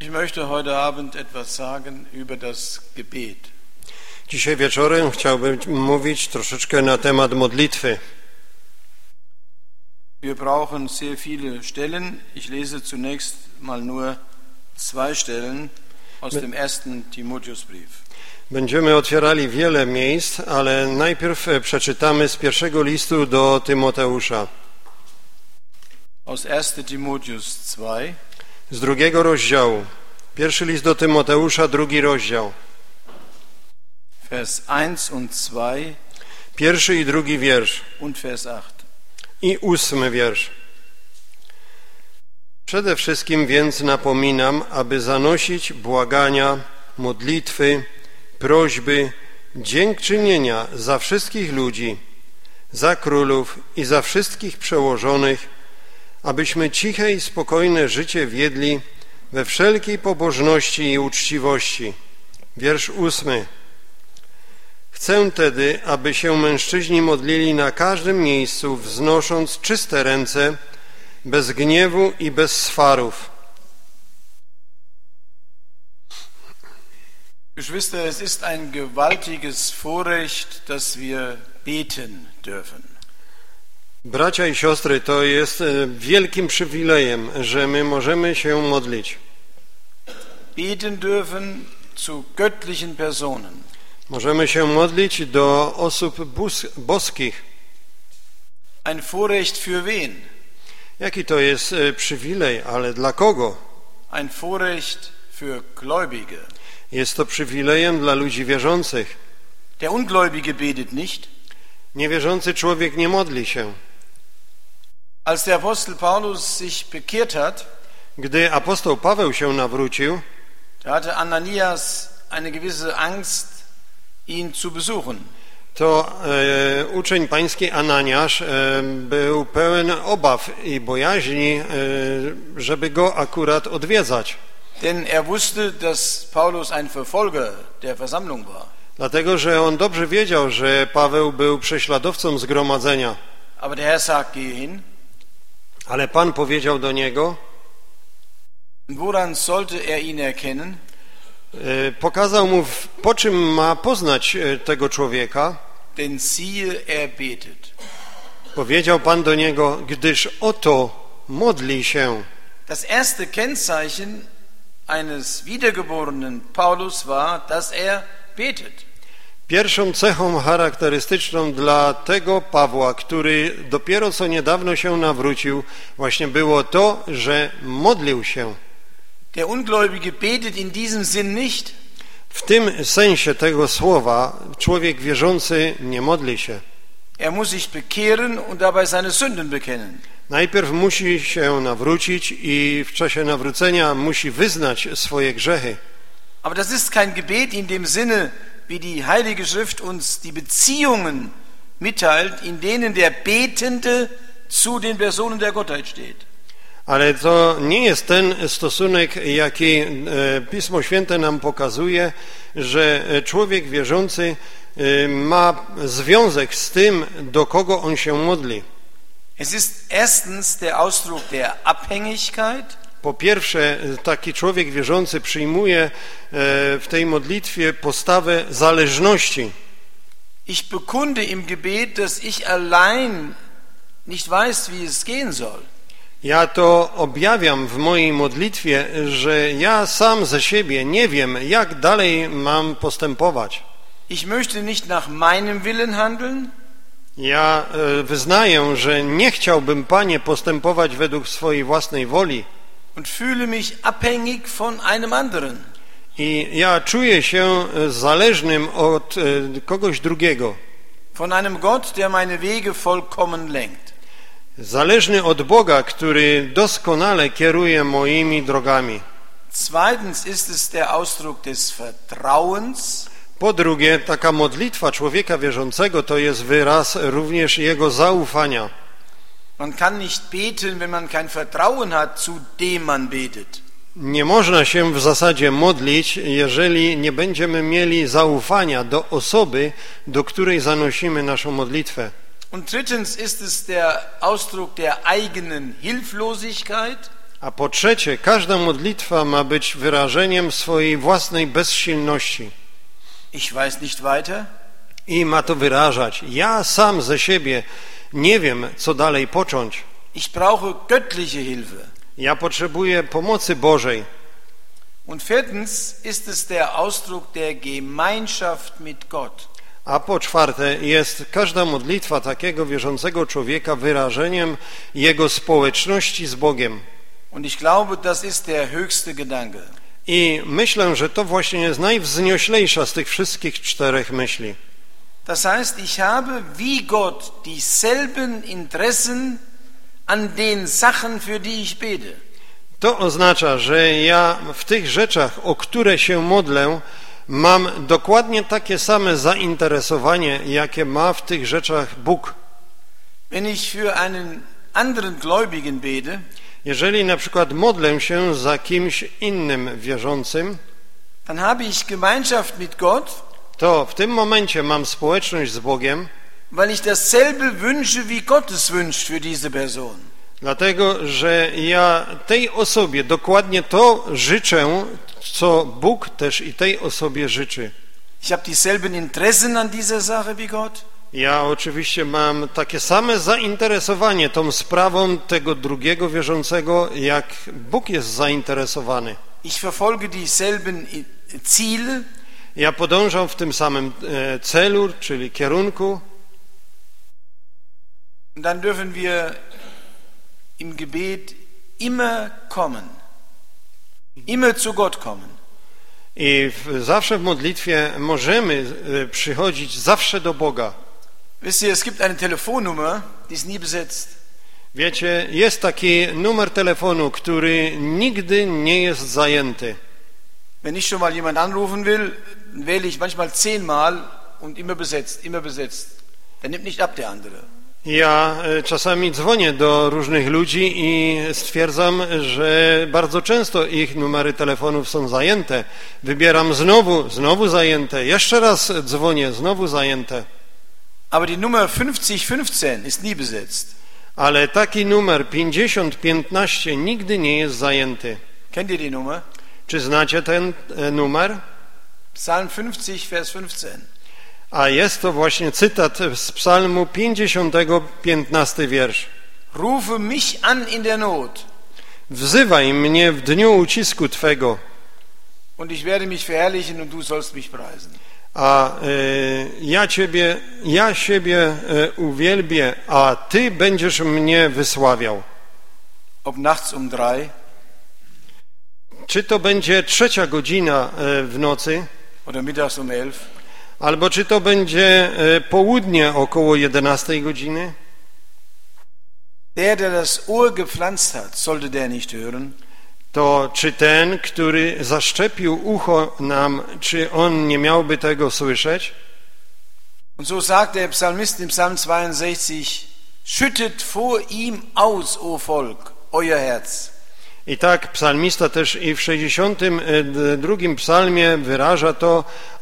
Ich möchte heute Abend etwas sagen über das Gebet. Dzisiaj wieczorem chciałbym mówić troszeczkę na temat modlitwy. Wir brauchen sehr viele Stellen. Ich lese zunächst mal nur 2 Stellen aus dem 1. Timotheusbrief. Będziemy otwierali wiele miejsc, ale najpierw przeczytamy z pierwszego listu do Tymoteusza. Aus 1. Timotheus 2. Z drugiego rozdziału. Pierwszy list do Tymoteusza, drugi rozdział. Vers 1 und 2. Pierwszy i drugi wiersz. Und Vers 8. I 8 wiersz. Przede wszystkim więc napominam, aby zanosić błagania, modlitwy, prośby, dziękczynienia za wszystkich ludzi, za królów i za wszystkich przełożonych, abyśmy ciche i spokojne życie wiedli we wszelkiej pobożności i uczciwości. Wiersz 8. Chcę tedy, aby się mężczyźni modlili na każdym miejscu, wznosząc czyste ręce, bez gniewu i bez swarów. Geschwister, es ist ein gewaltiges Vorrecht, dass wir beten dürfen. Bracia i siostry, to jest wielkim przywilejem, że my możemy się modlić. Beten dürfen zu göttlichen Personen. Możemy się modlić do osób boskich. Ein Vorrecht für wen? Jaki to jest przywilej, ale dla kogo? Ein Vorrecht für Gläubige. Jest to przywilejem dla ludzi wierzących. Der Ungläubige betet nicht. Niewierzący człowiek nie modli się. Als der Apostel Paulus sich bekehrt hat, Gdy apostoł Paweł się nawrócił, da hatte Ananias eine gewisse Angst, ihn zu besuchen. to uczeń pański Ananiasz był pełen obaw i bojaźni, żeby go akurat odwiedzać. Denn er wusste, dass Paulus ein Verfolger der Versammlung war. Dlatego, że on dobrze wiedział, że Paweł był prześladowcą zgromadzenia. Aber der Herr sagt, gehe hin. Ale Pan powiedział do niego, Woran sollte er ihn erkennen? pokazał mu, po czym ma poznać tego człowieka. Denn siehe, er betet. Powiedział Pan do niego, gdyż oto modli się. Das erste Kennzeichen eines wiedergeborenen Paulus war, dass er betet. Pierwszą cechą charakterystyczną dla tego Pawła, który dopiero co niedawno się nawrócił, właśnie było to, że modlił się. Der Ungläubige betet in diesem Sinn nicht. W tym sensie tego słowa człowiek wierzący nie modli się. Er muss sich bekehren und dabei seine Sünden bekennen. Najpierw musi się nawrócić i w czasie nawrócenia musi wyznać swoje grzechy. Aber das ist kein Gebet in dem Sinne, wie die Heilige Schrift uns die Beziehungen mitteilt, in denen der Betende zu den Personen der Gottheit steht. Ale to nie jest ten stosunek, jaki Pismo Święte nam pokazuje, że człowiek wierzący ma związek z tym, do kogo on się modli. Es ist erstens der Ausdruck der Abhängigkeit. Po pierwsze, taki człowiek wierzący przyjmuje w tej modlitwie postawę zależności. Ich bekunde im Gebet, dass ich allein nicht weiß, wie es gehen soll. Ja to objawiam w mojej modlitwie, że ja sam ze siebie nie wiem, jak dalej mam postępować. Ich möchte nicht nach meinem Willen handeln. Ja wyznaję, że nie chciałbym, Panie, postępować według swojej własnej woli. Und fühle mich abhängig von einem anderen. I ja czuję się zależnym od kogoś drugiego. Von einem Gott, der meine Wege vollkommen lenkt. Zależny od Boga, który doskonale kieruje moimi drogami. Zweitens ist es der Ausdruck des Vertrauens. Po drugie, taka modlitwa człowieka wierzącego to jest wyraz również jego zaufania. Man kann nicht beten, wenn man kein Vertrauen hat, zu dem man betet. Nie można się w zasadzie modlić, jeżeli nie będziemy mieli zaufania do osoby, do której zanosimy naszą modlitwę. Und drittens ist es der Ausdruck der eigenen Hilflosigkeit. A po trzecie, każda modlitwa ma być wyrażeniem swojej własnej bezsilności. Ich weiß nicht weiter. I ma to wyrażać. Ja sam ze siebie nie wiem, co dalej począć. Ich brauche göttliche Hilfe. Ja potrzebuję pomocy Bożej. Und viertens ist es der Ausdruck der Gemeinschaft mit Gott. A po czwarte, jest każda modlitwa takiego wierzącego człowieka wyrażeniem jego społeczności z Bogiem. Und ich glaube, das ist der höchste Gedanke. I myślę, że to właśnie jest najwznioślejsza z tych wszystkich czterech myśli. Das heißt, ich habe wie Gott dieselben Interessen an den Sachen, für die ich bete. To oznacza, że ja w tych rzeczach, o które się modlę, mam dokładnie takie same zainteresowanie, jakie ma w tych rzeczach Bóg. Wenn ich für einen anderen Gläubigen bete, Jeżeli na przykład modlę się za kimś innym wierzącym, dann habe ich Gemeinschaft mit Gott, to w tym momencie mam społeczność z Bogiem, weil ich dasselbe wünsche, wie Gott es wünscht für diese Person. dlatego, że ja tej osobie dokładnie to życzę, co Bóg też i tej osobie życzy. Ich habe dieselben Interessen an dieser Sache wie Gott. Ja oczywiście mam takie same zainteresowanie tą sprawą tego drugiego wierzącego, jak Bóg jest zainteresowany. Ich verfolge dieselben Ziele. Ja podążam w tym samym celu, czyli kierunku. Und dann dürfen wir im Gebet immer kommen. Immer zu Gott kommen. I zawsze w modlitwie możemy przychodzić zawsze do Boga. Wisst ihr, es gibt eine Telefonnummer, die ist nie besetzt. Wiecie, jest taki numer telefonu, który nigdy nie jest zajęty. Wenn ich schon mal jemand anrufen will, wähle ich manchmal 10 Mal und immer besetzt, immer besetzt. Der nimmt nicht ab, der andere. Ja czasami dzwonię do różnych ludzi i stwierdzam, że bardzo często ich numery telefonów są zajęte. Wybieram znowu zajęte, jeszcze raz dzwonię, znowu zajęte. Aber die Nummer 5015 ist nie besetzt. Ale taki numer 5015 nigdy nie jest zajęty. Kennt ihr die Nummer? Czy znacie ten numer? Psalm 50, Vers 15. A jest to właśnie cytat z Psalmu 50, 15 wiersz. Rufe mich an in der Not. Wzywaj mnie w dniu ucisku Twego. Und ich werde mich verherrlichen und du sollst mich preisen. A ja siebie uwielbię, a Ty będziesz mnie wysławiał. Ob nachts um 3 Czy to będzie 3 godzina w nocy, oder mittags um 11. albo czy to będzie południe około 11 godziny? Der das Ohr gepflanzt hat, sollte der nicht hören? To czy ten, który zaszczepił ucho nam, czy on nie miałby tego słyszeć? Und so sagt der Psalmist im Psalm 62, schüttet vor ihm aus, o Volk, euer Herz. I tak psalmista też i w 62 psalmie wyraża to: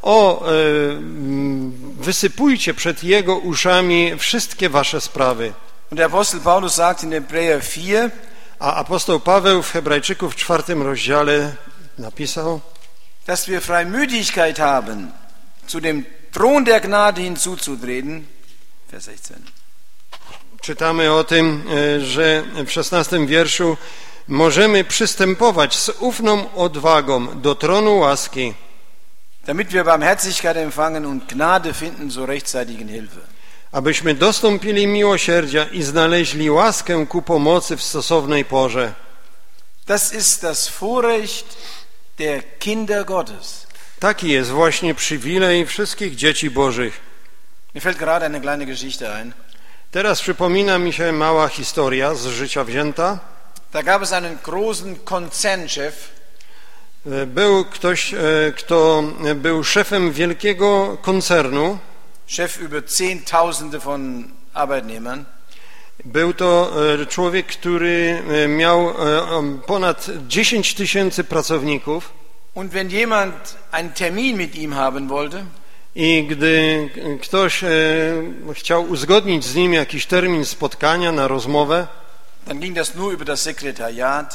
wysypujcie przed jego uszami wszystkie wasze sprawy. Und der Apostel Paulus sagt in Hebräer 4, A apostoł Paweł w Hebrajczyków w 4 rozdziale napisał, dass wir Freimütigkeit haben, zu dem Thron der Gnade hinzuzutreten. Vers 16. czytamy o tym, że w 16 wierszu możemy przystępować z ufną odwagą do tronu łaski, damit wir Barmherzigkeit empfangen und Gnade finden zur rechtzeitigen Hilfe. abyśmy dostąpili miłosierdzia i znaleźli łaskę ku pomocy w stosownej porze. Das ist das Vorrecht der Kinder Gottes. Taki jest właśnie przywilej wszystkich dzieci Bożych. Mir fällt gerade eine kleine Geschichte ein. Teraz przypomina mi się mała historia z życia wzięta. Da gab es einen großen Konzernchef, Był ktoś, kto był szefem wielkiego koncernu. Chef über Zehntausende von Arbeitnehmern. Był to człowiek, który miał ponad 10 000 pracowników. Und wenn jemand einen Termin mit ihm haben wollte, I gdy ktoś chciał uzgodnić z nim jakiś termin spotkania na rozmowę, dann ging das nur über das Sekretariat.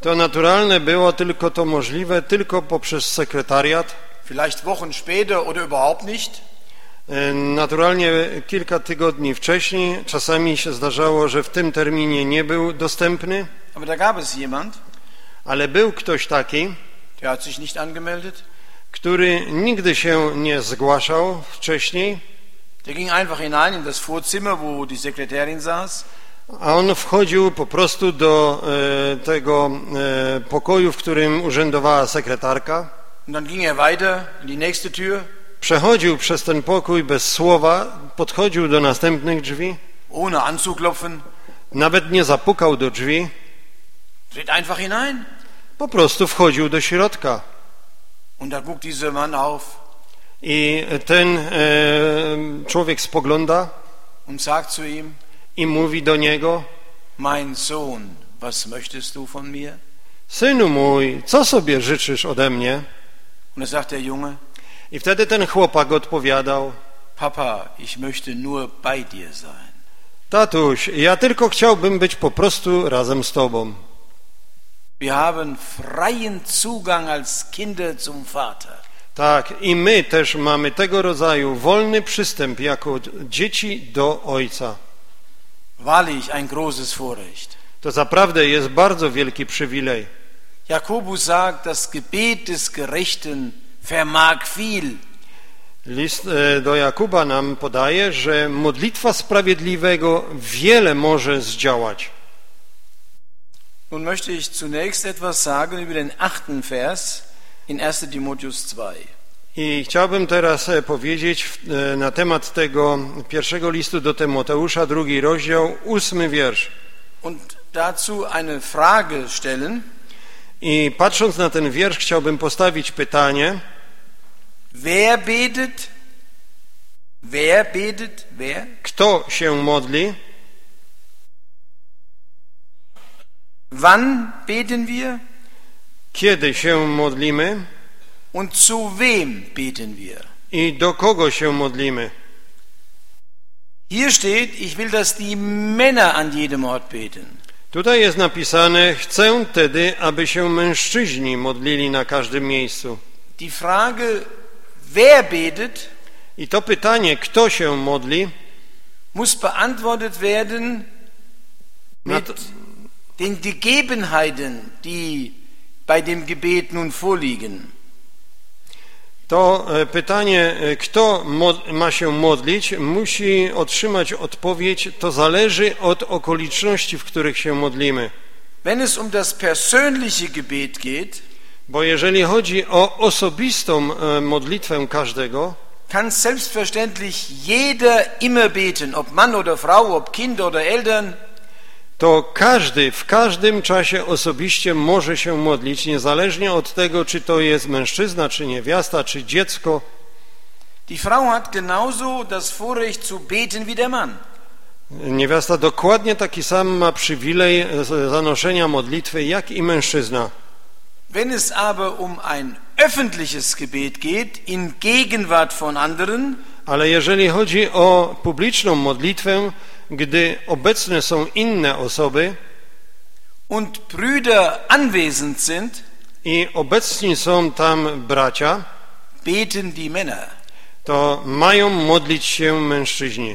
To naturalne było tylko to możliwe tylko poprzez sekretariat. Vielleicht Wochen später oder überhaupt nicht. Naturalnie kilka tygodni wcześniej czasami się zdarzało, że w tym terminie nie był dostępny. Aber da gab es jemand, Ale był ktoś taki, der hat sich nicht angemeldet. który nigdy się nie zgłaszał wcześniej, Der ging einfach hinein in das Vorzimmer, wo die Sekretärin saß. a on wchodził po prostu do tego pokoju, w którym urzędowała sekretarka. Und dann ging er weiter in die nächste Tür. Przechodził przez ten pokój bez słowa, podchodził do następnych drzwi, Ohne anzuklopfen. nawet nie zapukał do drzwi, Tritt einfach hinein. po prostu wchodził do środka. Und da guckt dieser Mann auf I ten człowiek spogląda und sagt zu ihm: i mówi do niego: Mein Sohn, was möchtest du von mir? synu mój, co sobie życzysz ode mnie? Und da sagt der Junge: I wtedy ten chłopak odpowiadał: Papa, ich möchte nur bei dir sein. tatuś, ja tylko chciałbym być po prostu razem z tobą. Wir haben freien Zugang als Kinder zum Vater. Tak, i my też mamy tego rodzaju wolny przystęp jako dzieci do Ojca. Wahrlich ein großes Vorrecht. To zaprawdę jest bardzo wielki przywilej. Jakobus sagt, das Gebet des Gerechten vermag viel. List do Jakuba nam podaje, że modlitwa sprawiedliwego wiele może zdziałać. Nun möchte ich zunächst etwas sagen über den 8. Vers in 1. Timotheus 2. I chciałbym teraz powiedzieć na temat tego pierwszego listu do Tymoteusza, 2 rozdział, 8 wiersz. Und dazu eine Frage stellen. I patrząc na ten wiersz chciałbym postawić pytanie: Wer betet? Wer betet? Wer? kto się modli? Wann beten wir? Kiedy się modlimy? Und zu wem beten wir? I do kogo się modlimy? Hier steht, ich will, dass die Männer an jedem Ort beten. Tutaj jest napisane: chcę tedy, aby się mężczyźni modlili na każdym miejscu. Die Frage, wer betet, I to pytanie, kto się modli, muss beantwortet werden mit den Gegebenheiten, die bei dem Gebet nun vorliegen. to pytanie, kto ma się modlić, musi otrzymać odpowiedź. To zależy od okoliczności, w których się modlimy. Wenn es um das persönliche Gebet geht, Bo jeżeli chodzi o osobistą modlitwę każdego, kann selbstverständlich jeder immer beten, ob Mann oder Frau, ob Kind oder Eltern. to każdy w każdym czasie osobiście może się modlić, niezależnie od tego, czy to jest mężczyzna, czy niewiasta, czy dziecko. Die Frau hat genauso das Vorrecht zu beten wie der Mann. Niewiasta dokładnie taki sam ma przywilej zanoszenia modlitwy, jak i mężczyzna. Wenn es aber um ein öffentliches Gebet geht, in Gegenwart von anderen, Ale jeżeli chodzi o publiczną modlitwę, gdy obecne są inne osoby und Brüder anwesend sind, i obecni są tam bracia, beten die Männer. to mają modlić się mężczyźni.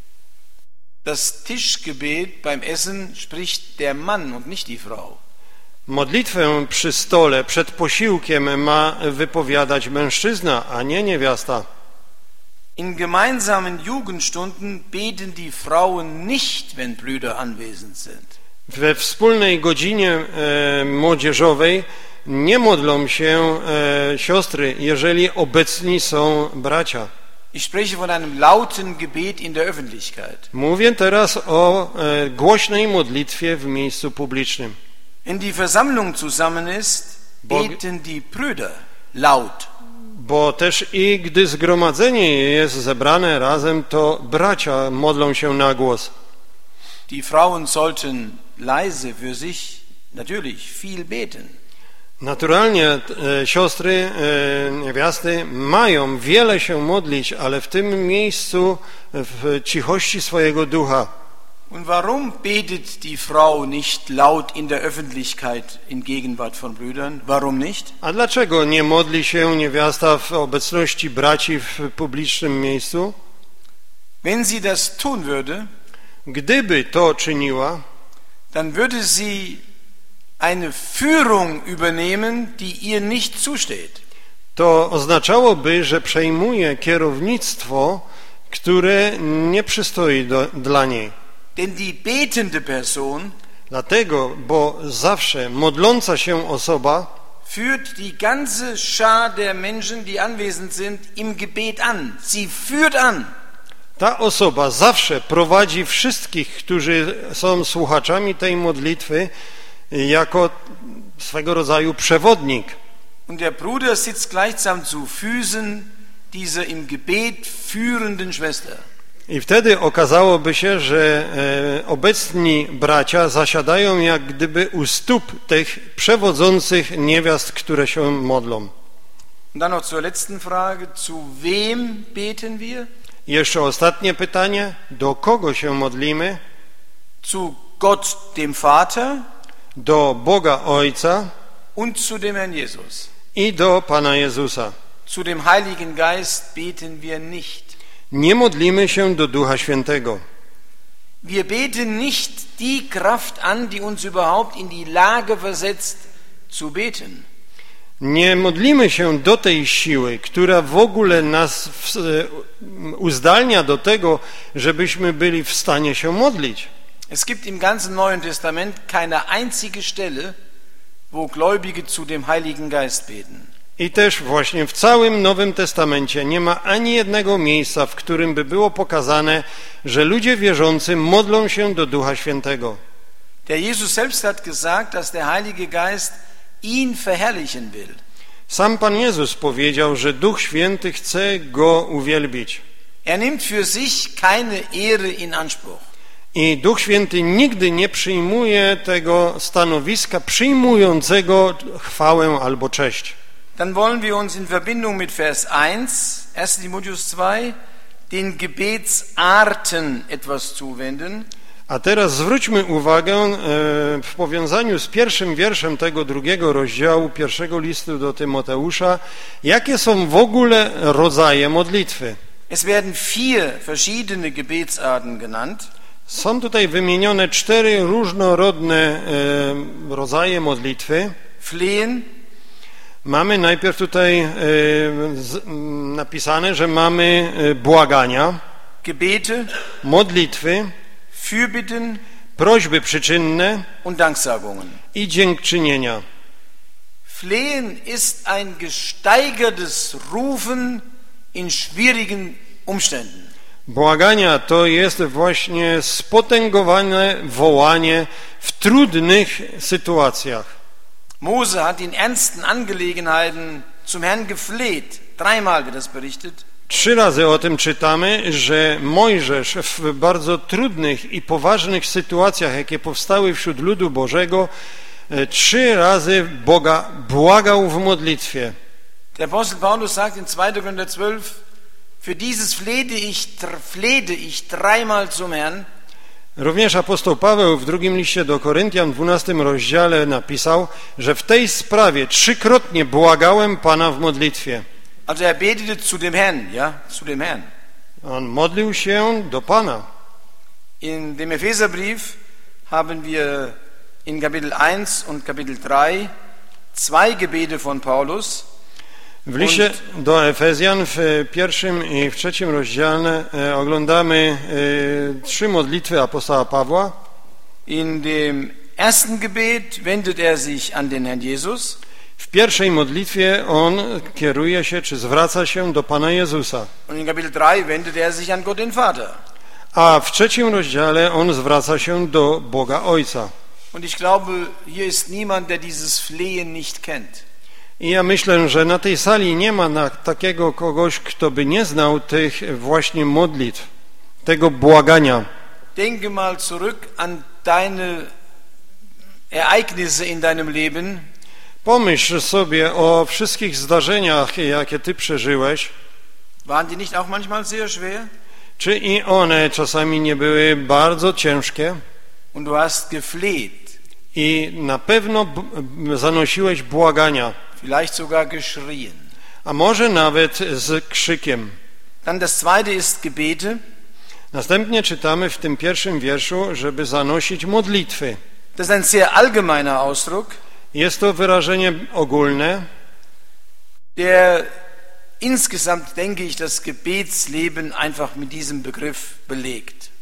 Das Tischgebet beim Essen spricht der Mann und nicht die Frau. Modlitwę przy stole przed posiłkiem ma wypowiadać mężczyzna, a nie niewiasta. In gemeinsamen Jugendstunden beten die Frauen nicht, wenn Brüder anwesend sind. We wspólnej godzinie młodzieżowej nie modlą się siostry, jeżeli obecni są bracia. Ich spreche von einem lauten Gebet in der Öffentlichkeit. Mówię teraz o głośnej modlitwie w miejscu publicznym. Wenn die Versammlung zusammen ist, beten die Brüder laut. Bo też i gdy zgromadzenie jest zebrane razem, to bracia modlą się na głos. Die Frauen sollten leise für sich natürlich viel beten. Naturalnie siostry, niewiasty mają wiele się modlić, ale w tym miejscu w cichości swojego ducha. Und warum betet die Frau nicht laut in der Öffentlichkeit in Gegenwart von Brüdern? Warum nicht? A dlaczego nie modli się niewiasta w obecności braci w publicznym miejscu? Wenn sie das tun würde, Gdyby to czyniła, dann würde sie eine Führung übernehmen, die ihr nicht zusteht. to oznaczałoby, że przejmuje kierownictwo, które nie przystoi dla niej. Denn die betende Person Dlatego, bo zawsze modląca się osoba führt die ganze Schar der Menschen, die anwesend sind, im Gebet an. Sie führt an. ta osoba zawsze prowadzi wszystkich, którzy są słuchaczami tej modlitwy, jako swego rodzaju przewodnik. Und der Bruder sitzt gleichsam zu Füßen dieser im Gebet führenden Schwester. I wtedy okazałoby się, że obecni bracia zasiadają jak gdyby u stóp tych przewodzących niewiast, które się modlą. Und dann noch zur letzten Frage, zu wem beten wir? I jeszcze ostatnie pytanie, do kogo się modlimy? Zu Gott dem Vater Do Boga Ojca und zu dem Herrn Jesus. i do Pana Jezusa. Zu dem Heiligen Geist beten wir nicht. Nie modlimy się do Ducha Świętego. Wir beten nicht die Kraft an, die uns überhaupt in die Lage versetzt, zu beten. Nie modlimy się do tej siły, która w ogóle nas uzdalnia do tego, żebyśmy byli w stanie się modlić. Es gibt im ganzen Neuen Testament keine einzige Stelle, wo Gläubige zu dem Heiligen Geist beten. I też właśnie w całym Nowym Testamencie nie ma ani jednego miejsca, w którym by było pokazane, że ludzie wierzący modlą się do Ducha Świętego. Der Jesus selbst hat gesagt, dass der Heilige Geist ihn verherrlichen will. Sam Pan Jezus powiedział, że Duch Święty chce Go uwielbić. Er nimmt für sich keine Ehre in Anspruch. I Duch Święty nigdy nie przyjmuje tego stanowiska przyjmującego chwałę albo cześć. Dann wollen wir uns in Verbindung mit Vers 1, 1. Timotheus 2, den Gebetsarten etwas zuwenden. A teraz zwróćmy uwagę w powiązaniu z pierwszym wierszem tego drugiego rozdziału pierwszego listu do Tymoteusza, jakie są w ogóle rodzaje modlitwy. Es werden 4 verschiedene Gebetsarten genannt. Są tutaj wymienione 4 różnorodne rodzaje modlitwy. Flehen, Mamy najpierw tutaj napisane, że mamy błagania, Gebete, modlitwy, Fürbitten prośby przyczynne und Danksagungen. i dziękczynienia. Flehen ist ein gesteigertes Rufen in schwierigen Umständen. Błagania to jest właśnie spotęgowane wołanie w trudnych sytuacjach. Mose hat in ernsten Angelegenheiten zum Herrn gefleht. 3-mal wird das berichtet. 3 razy o tym czytamy, że Mojżesz w bardzo trudnych i poważnych sytuacjach, jakie powstały wśród ludu Bożego, 3 razy Boga błagał w modlitwie. Der Apostel Paulus sagt in 2. Korinther 12, für dieses flehte ich 3-mal zum Herrn. Również apostoł Paweł w drugim liście do Koryntian w 12 rozdziale napisał, że w tej sprawie 3-krotnie błagałem Pana w modlitwie. Also er betete zu dem Herrn, ja, zu dem Herrn. On modlił się do Pana. In dem Epheserbrief haben wir in Kapitel 1 und Kapitel 3 2 Gebete von Paulus. W liście do Efezjan w 1 i w 3 rozdziale oglądamy 3 modlitwy apostoła Pawła. In dem ersten Gebet wendet er sich an den Herrn Jesus. W pierwszej modlitwie on kieruje się, czy zwraca się do Pana Jezusa. Und in Kapitel 3 wendet er sich an Gott den Vater. A w 3 rozdziale on zwraca się do Boga Ojca. Und ich glaube, hier ist niemand, der dieses Flehen nicht kennt. I ja myślę, że na tej sali nie ma takiego kogoś, kto by nie znał tych właśnie modlitw, tego błagania. Denke mal zurück an deine Ereignisse in deinem Leben. Pomyśl sobie o wszystkich zdarzeniach, jakie ty przeżyłeś. Waren die nicht auch manchmal sehr schwer? Czy i one czasami nie były bardzo ciężkie? Und du hast gefleht, I na pewno zanosiłeś błagania, vielleicht sogar geschrien. a może nawet z krzykiem. Dann das zweite ist Gebete. Następnie czytamy w tym pierwszym wierszu, żeby zanosić modlitwy. Das ist ein sehr allgemeiner Ausdruck, Jest to wyrażenie ogólne, der insgesamt, denke ich, das Gebetsleben einfach mit diesem Begriff belegt.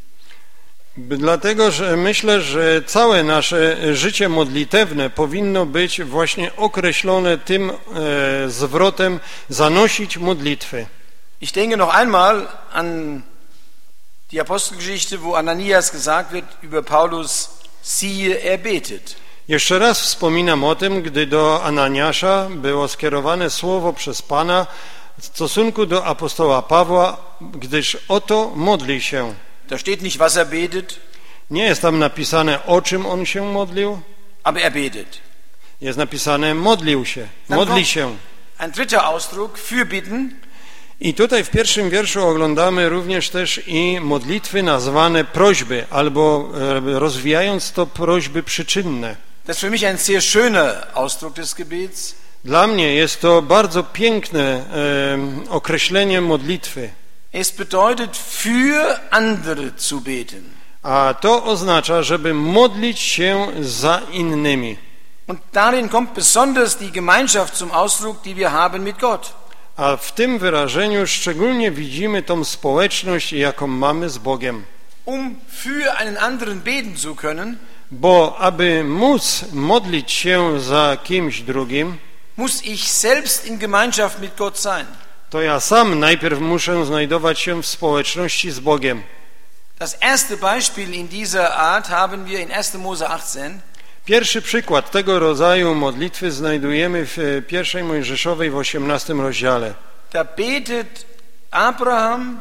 dlatego że myślę, że całe nasze życie modlitewne powinno być właśnie określone tym zwrotem zanosić modlitwy. Ich denke noch einmal an die Apostelgeschichte, wo Ananias gesagt wird über Paulus, siehe, er betet. Jeszcze raz wspominam o tym, gdy do Ananiasza było skierowane słowo przez Pana w stosunku do apostoła Pawła, gdyż oto modli się. Da steht nicht, was er betet, Nie jest tam napisane, o czym on się modlił, aber er betet. jest napisane, modlił się, modli się. Ein dritter Ausdruck, Fürbitten. I tutaj w pierwszym wierszu oglądamy również też i modlitwy nazwane prośby, albo rozwijając to prośby przyczynne. Das ist für mich ein sehr schöner Ausdruck des Gebets. Dla mnie jest to bardzo piękne określenie modlitwy. Es bedeutet, für andere zu beten. A to oznacza, żeby modlić się za innymi. Und darin kommt besonders die Gemeinschaft zum Ausdruck, die wir haben mit Gott. A w tym wyrażeniu szczególnie widzimy tą społeczność, jaką mamy z Bogiem. Für einen anderen beten zu können, Bo aby móc modlić się za kimś drugim, muss ich selbst in Gemeinschaft mit Gott sein. to ja sam najpierw muszę znajdować się w społeczności z Bogiem. Das erste Beispiel in dieser Art haben wir in 1. Mose 18. Pierwszy przykład tego rodzaju modlitwy znajdujemy w 1 Mojżeszowej w 18 rozdziale. Da betet Abraham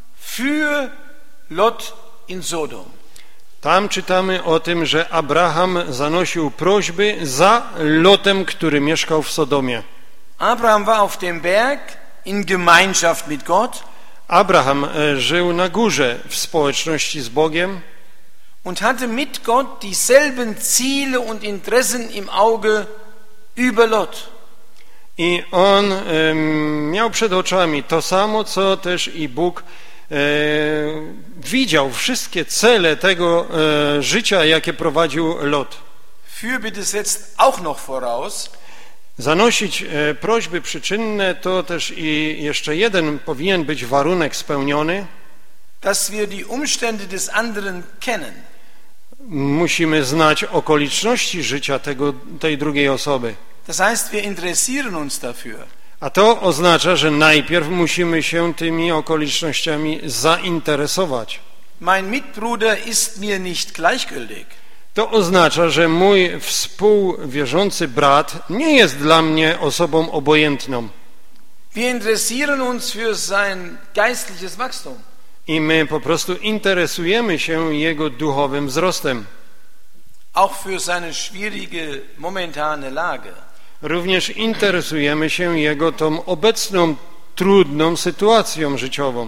für Lot in Sodom. Tam czytamy o tym, że Abraham zanosił prośby za Lotem, który mieszkał w Sodomie. Abraham war auf dem Berg in Gemeinschaft mit Gott. Abraham żył na górze w społeczności z Bogiem Und hatte mit Gott dieselben Ziele und Interessen im Auge über Lot. i on miał przed oczami to samo, co też i Bóg widział, wszystkie cele tego życia, jakie prowadził Lot. Fürbitte setzt auch noch voraus, Zanosić prośby przyczynne to też i jeszcze jeden powinien być warunek spełniony. dass wir die Umstände des anderen kennen. Musimy znać okoliczności życia tej drugiej osoby. Das heißt, wir interessieren uns dafür. A to oznacza, że najpierw musimy się tymi okolicznościami zainteresować. Mein Mitbruder ist mir nicht gleichgültig. To oznacza, że mój współwierzący brat nie jest dla mnie osobą obojętną. Wir interessieren uns für sein geistliches Wachstum. I my po prostu interesujemy się jego duchowym wzrostem. Auch für seine schwierige momentane Lage. Również interesujemy się jego tą obecną, trudną sytuacją życiową.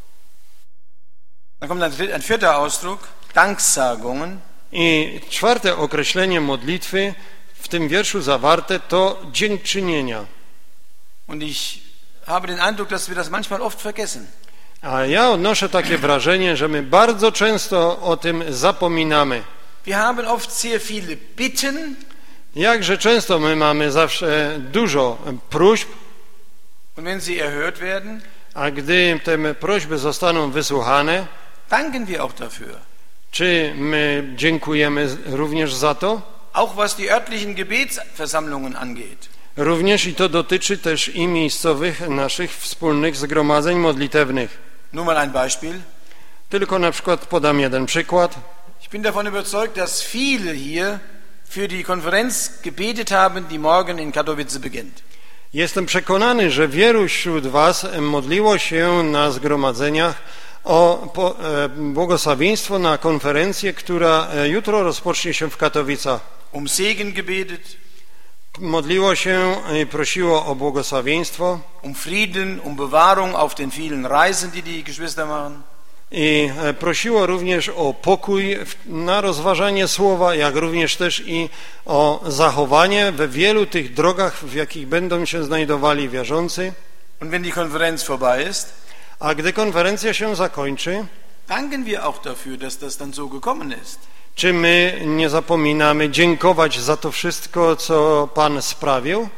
Dann kommt ein vierter Ausdruck, Danksagungen. I czwarte określenie modlitwy w tym wierszu zawarte to dziękczynienia. Und ich habe den Eindruck, dass wir das manchmal oft vergessen. A ja odnoszę takie wrażenie, że my bardzo często o tym zapominamy. Wir haben oft sehr viele Bitten. Jakże często my mamy zawsze dużo próśb, Und wenn sie erhört werden, a gdy te prośby zostaną wysłuchane, danken wir auch dafür. czy my dziękujemy również za to? Auch was die örtlichen Gebetsversammlungen angeht. Również i to dotyczy też i miejscowych naszych wspólnych zgromadzeń modlitewnych. Nur mal ein Beispiel. Tylko na przykład podam jeden przykład. Ich bin davon überzeugt, dass viele hier für die Konferenz gebetet haben, die morgen in Katowice beginnt. Jestem przekonany, że wielu wśród was modliło się na zgromadzeniach o błogosławieństwo na konferencję, która jutro rozpocznie się w Katowicach. Segen gebetet. Modliło się i prosiło o błogosławieństwo, Frieden, Bewahrung auf den vielen Reisen, die die Geschwister machen. I prosiło również o pokój na rozważanie słowa, jak również też i o zachowanie we wielu tych drogach, w jakich będą się znajdowali wierzący. Und wenn die Konferenz vorbei ist, A gdy konferencja się zakończy, danken wir auch dafür, dass das dann so gekommen ist. czy my nie zapominamy dziękować za to wszystko, co Pan sprawił?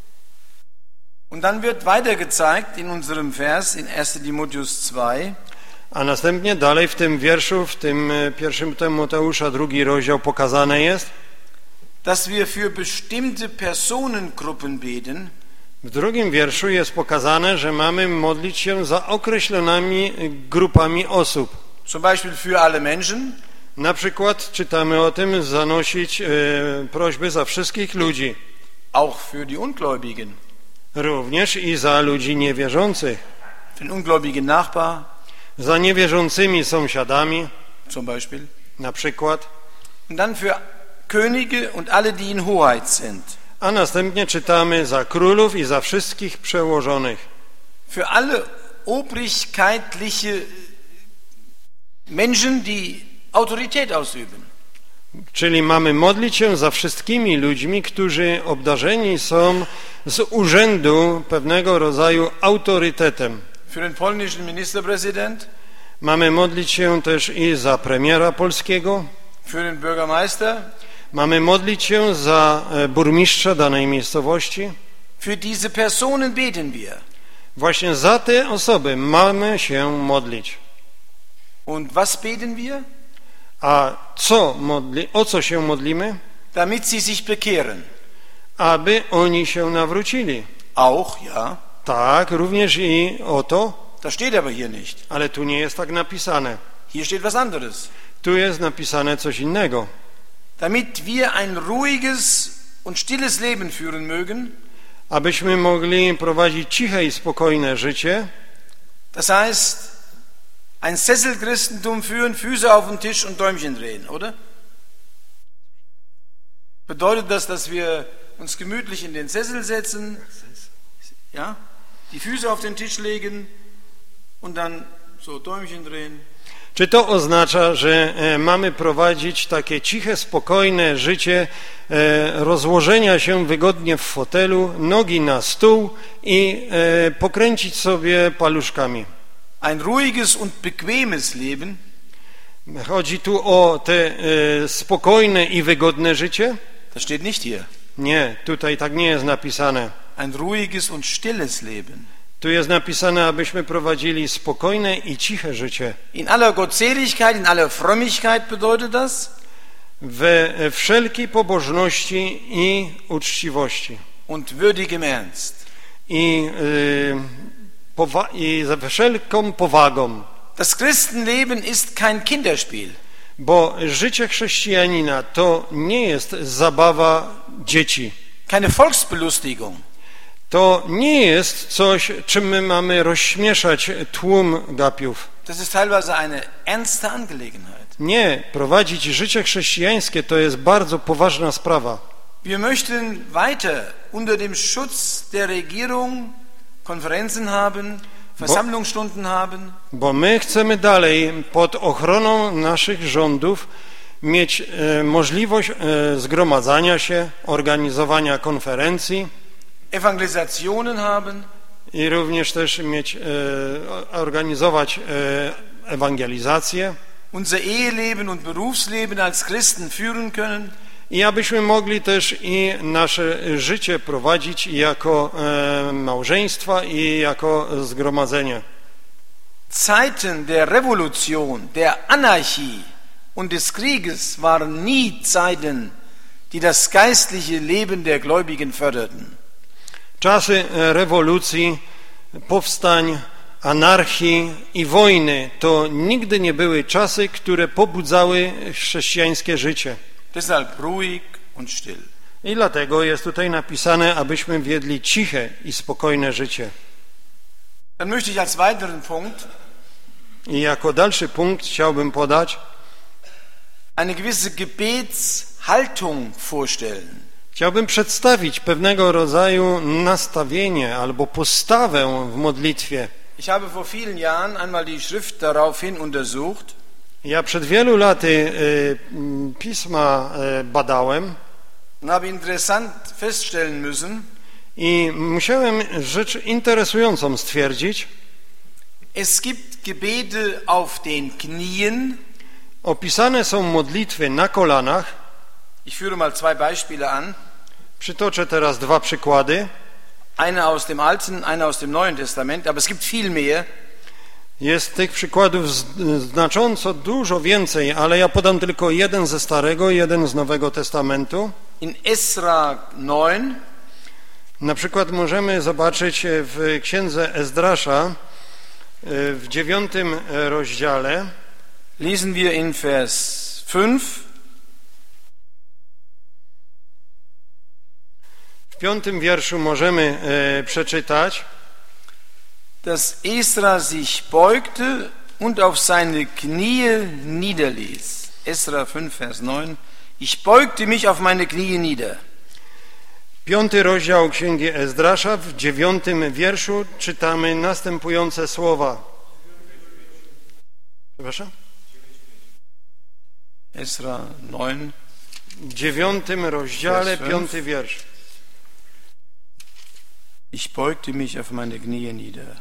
Und dann wird weiter gezeigt in unserem Vers in 1. Timotheus 2, A następnie dalej w tym wierszu, w tym 1 Tymoteusza, 2 rozdział pokazane jest, dass wir für bestimmte Personengruppen beten, w 2 wierszu jest pokazane, że mamy modlić się za określonymi grupami osób. zum Beispiel für alle Menschen, Na przykład czytamy o tym, zanosić prośby za wszystkich ludzi, auch für die Ungläubigen, również i za ludzi niewierzących, für den ungläubigen Nachbar za niewierzącymi sąsiadami, zum Beispiel, na przykład, und dann für Könige und alle, die in Hoheit sind, a następnie czytamy za królów i za wszystkich przełożonych, für alle obrigkeitliche Menschen, die Autorität ausüben. czyli mamy modlić się za wszystkimi ludźmi, którzy obdarzeni są z urzędu pewnego rodzaju autorytetem. Für den polnischen Ministerpräsident, Mamy modlić się też i za premiera polskiego, für den Bürgermeister, mamy modlić się za burmistrza danej miejscowości. für diese Personen beten wir. Właśnie za te osoby mamy się modlić. Und was beten wir? A o co się modlimy? Damit sie sich bekehren. Aby oni się nawrócili. Auch, ja. Tak, również i o to, Das steht aber hier nicht. ale tu nie jest tak napisane. Hier steht was anderes. Tu jest napisane coś innego. Damit wir ein ruhiges und stilles Leben führen mögen, Abyśmy mogli prowadzić ciche i spokojne życie, das heißt, ein Sesselchristentum führen, Füße auf den Tisch und Däumchen drehen, oder? Bedeutet das, dass wir uns gemütlich in den Sessel setzen, ja, die Füße auf den Tisch legen und dann so Däumchen drehen? Czy to oznacza, że mamy prowadzić takie ciche, spokojne życie rozłożenia się wygodnie w fotelu, nogi na stół i pokręcić sobie paluszkami? Ein ruhiges und bequemes Leben, Chodzi tu o te spokojne i wygodne życie? das steht nicht hier. Nie, tutaj tak nie jest napisane. Ein ruhiges und stilles Leben. Tu jest napisane, abyśmy prowadzili spokojne i ciche życie. In aller Gottseligkeit, in aller Frömmigkeit bedeutet das. We wszelkiej pobożności i uczciwości. Und würdigem Ernst. I ze wszelką powagą. Das Christenleben ist kein Kinderspiel. Bo życie chrześcijanina to nie jest zabawa dzieci. Keine Volksbelustigung. To nie jest coś, czym my mamy rozśmieszać tłum gapiów. Das ist teilweise eine ernste Angelegenheit. Nie, prowadzić życie chrześcijańskie to jest bardzo poważna sprawa. Wir möchten weiter unter dem Schutz der Regierung Konferenzen haben, Versammlungsstunden haben. Bo my chcemy dalej pod ochroną naszych rządów mieć możliwość zgromadzania się, organizowania konferencji, Evangelisationen haben, i również też mieć, organizować ewangelizację, unser Eheleben und Berufsleben als Christen führen können. i abyśmy mogli też i nasze życie prowadzić jako małżeństwa i jako zgromadzenie. Zeiten der Revolution, der Anarchie und des Krieges waren nie Zeiten, die das geistliche Leben der Gläubigen förderten. Czasy rewolucji, powstań, anarchii i wojny to nigdy nie były czasy, które pobudzały chrześcijańskie życie. Deshalb ruhig und still. I dlatego jest tutaj napisane, abyśmy wiedli ciche i spokojne życie. Dann möchte ich als weiteren Punkt I jako dalszy punkt chciałbym podać eine gewisse Gebetshaltung vorstellen. Chciałbym przedstawić pewnego rodzaju nastawienie albo postawę w modlitwie. Ich habe vor vielen Jahren einmal die Schrift daraufhin untersucht. Ja przed wielu laty pisma badałem Und habe interessant feststellen müssen, i musiałem rzecz interesującą stwierdzić. es gibt Gebete auf den Knien. Opisane są modlitwy na kolanach. Ich führe mal 2 Beispiele an. Przytoczę teraz 2 przykłady. Eine aus dem Alten, eine aus dem Neuen Testament, aber es gibt viel mehr. Jest tych przykładów znacząco dużo więcej, ale ja podam tylko jeden ze Starego, jeden z Nowego Testamentu. In Esra 9 Na przykład możemy zobaczyć w księdze Ezdrasza w 9 rozdziale. lesen wir in Vers 5. W 5 wierszu możemy przeczytać, dass Esra sich beugte und auf seine Knie niederließ. Esra 5, Vers 9. Ich beugte mich auf meine Knie nieder. 5 rozdział księgi Ezdrasza, w 9 wierszu czytamy następujące słowa. Przepraszam? Esra 9. W 9 rozdziale, 5 wiersz. Ich beugte mich auf meine Knie nieder.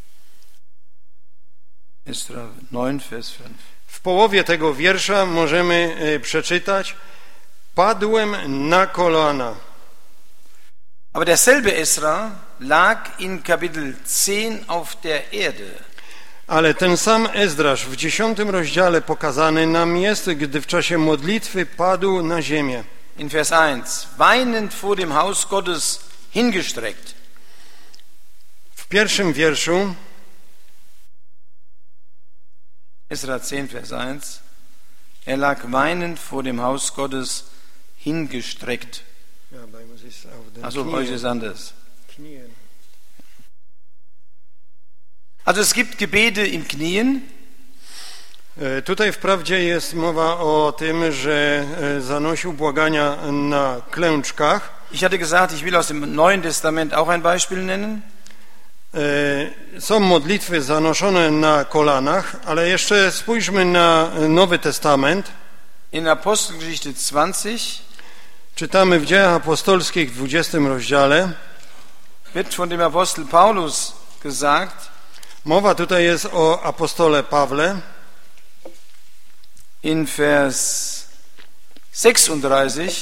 Esra 9, Vers 5. W połowie tego wiersza możemy przeczytać: padłem na kolana. Aber derselbe Esra lag in Kapitel 10 auf der Erde. Ale ten sam Ezdrasz w 10 rozdziale pokazany nam jest, gdy w czasie modlitwy padł na ziemię. In Vers 1. Weinend vor dem Haus Gottes hingestreckt. W 1 wierszu Esra 10, Vers 1. Er lag weinend vor dem Haus Gottes hingestreckt. Also heute ist anders. Also es gibt Gebete im Knien. Tutaj wprawdzie jest mowa o tym, że zanosił błagania na klęczkach. Ich hatte gesagt, ich will aus dem Neuen Testament auch ein Beispiel nennen. Są modlitwy zanoszone na kolanach, ale jeszcze spójrzmy na Nowy Testament. In Apostelgeschichte 20 czytamy w Dziejach Apostolskich w 20 rozdziale. Wird von dem Apostel Paulus gesagt. Mowa tutaj jest o apostole Pawle. In Vers 36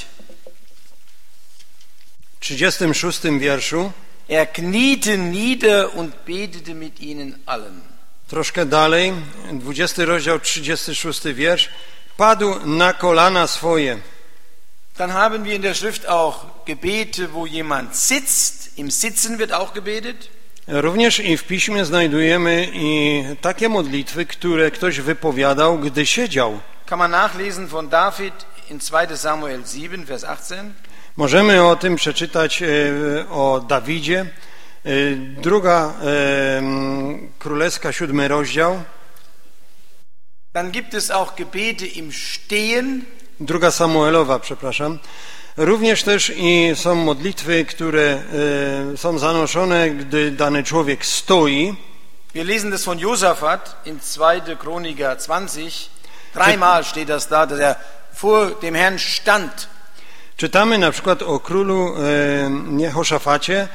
36 wierszu. Er kniete nieder und betete mit ihnen allen. Troszkę dalej, 20 rozdział, 36 wiersz. Padł na kolana swoje. Dann haben wir in der Schrift auch Gebete, wo jemand sitzt. Im Sitzen wird auch gebetet. Również i w Piśmie znajdujemy i takie modlitwy, które ktoś wypowiadał, gdy siedział. Kann man nachlesen von David in 2 Samuel 7, Vers 18. Możemy o tym przeczytać o Dawidzie. 2 Królewska, 7 rozdział. Dann gibt es auch Gebete im Stehen. 2 Samuelowa, przepraszam. Również też i są modlitwy, które są zanoszone, gdy dany człowiek stoi. Wir lesen das von Josaphat in 2. Chroniker 20. 3-mal steht das da, dass er vor dem Herrn stand. Czytamy na przykład o królu Jehoszafacie